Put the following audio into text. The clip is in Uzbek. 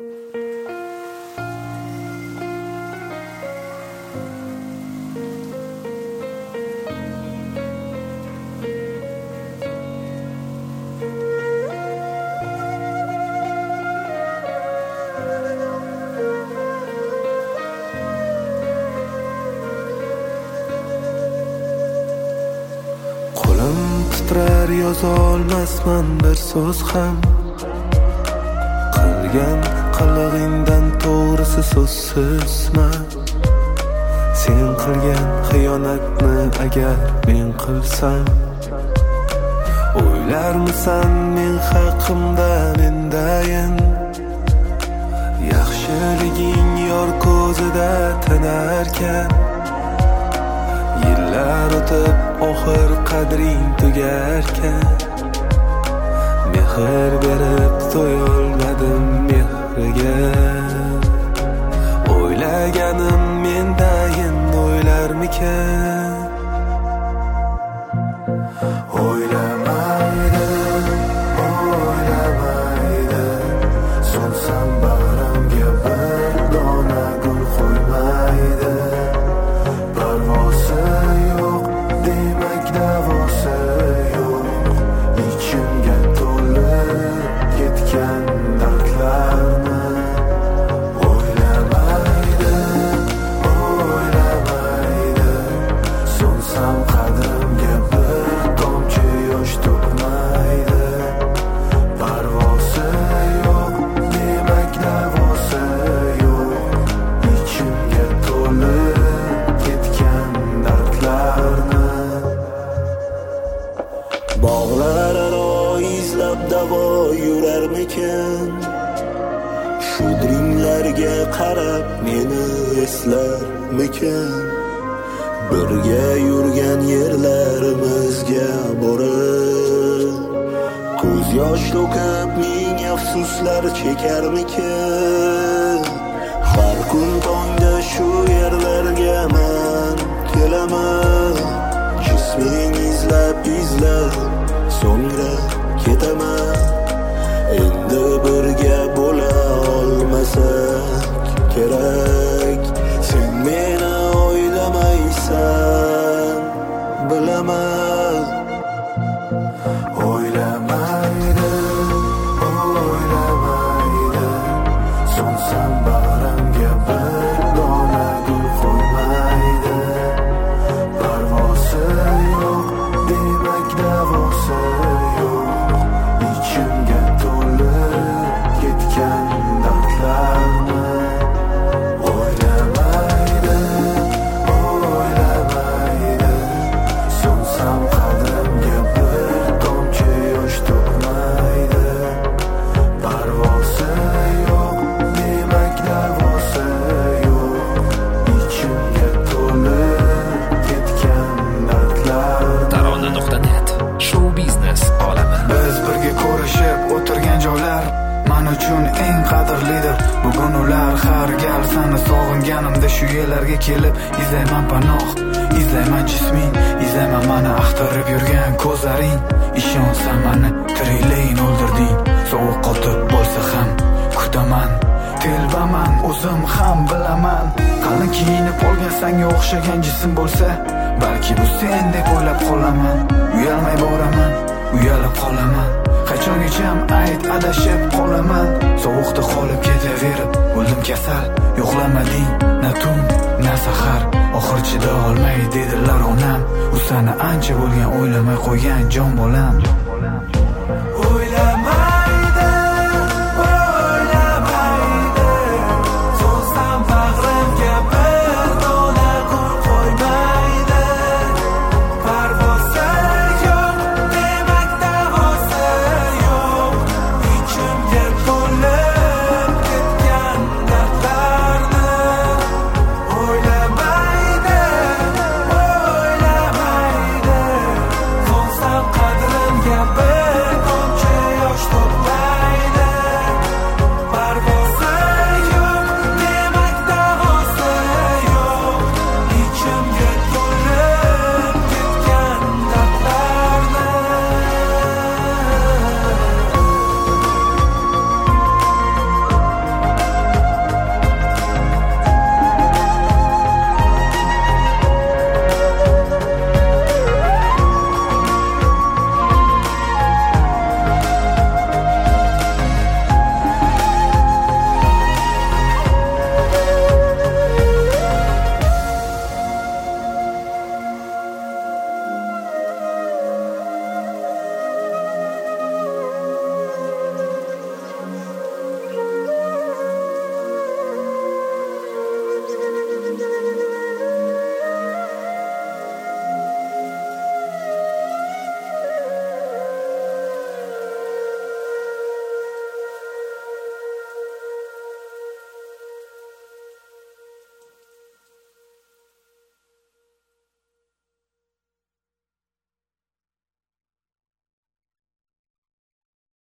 Titrar yozolmasman bir so'z ham, qilgan qilig'ingdan to'g'risi so'zsizman. Sen qilgan xiyonatni agar men qilsam, o'ylarmisan men haqimdan endayin? Yaxshiliging yor ko'zida tinarkan, yillar o'tib oxir qadring tugarkan, mehr berib to'yolmadim mehriga. O'ylaganim mendayin o'ylarmikan? O'ylamaydi, o'ylamaydi, so'nsam bag'rimga bir dona gul qo'ymaydi. Parvozi yo'q, demak davosi yo'q, ichimga to'lib ketgan dardlarni. O'ylamaydi, o'ylamaydi, so'nsam qadrimga bir tomchi yosh to'kmaydi. Parvozi yo'q, demak davosi yo'q, ichimga to'lib ketgan dardlarni. Bog'lar aro izlab davo yurarmikan, shu diringlarga qarab meni eslarmikan? Birga yurgan yerlarimizga borib, ko'z yosh to'kib ming afsuslar chekarmikan? Har kun tongda shu yerlarga men kelaman, jisming izlab so'ngra ketaman. Endi birga bo'la olmasak kerak, sen meni o'ylamaysan, bilaman. O'ylamaydi, o'ylamaydi, so'nsam bag'rimga bir dona gul qo'ymaydi. Parvozi yo'q, demak davosi yo'q, ichimga to'lib ketgan dardlarni. O'ylamaydi, o'ylamaydi, so'nsam qadrimga bir tomchi yosh to'kmaydi. Parvozi yo'q, demak davosi yo'q, ichimga to'lib ketgan dardlarni. Tarona.net Show biznes olami. Biz birga ko'rishib o'tirgan joylar men uchun eng qadrlidir. Bugun ular har gal seni sog'inganimda shu yerlarga kelib izlayman panoh, izlayman jisming, izlayman meni axtarib yurgan ko'zlaring. Ishonsan meni tiriklayin o'ldirding, sovuq qotib bo'lsa ham kutaman. Telbaman, o'zim ham bilaman, qalin kiyinib olgan senga o'xshagan jism bo'lsa, balki bu sen deb o'ylab qolaman. Uyalmay boraman, uyalib qolaman, qachongacha ayt adashib qolaman. Sovuqda qolib ketaverib o'ldim kasal, yo'qlamading na tun na sahar. Oxir chida olmay dedilar onam, u seni ancha bo'lgan o'ylamay qo'ygan jon bolam.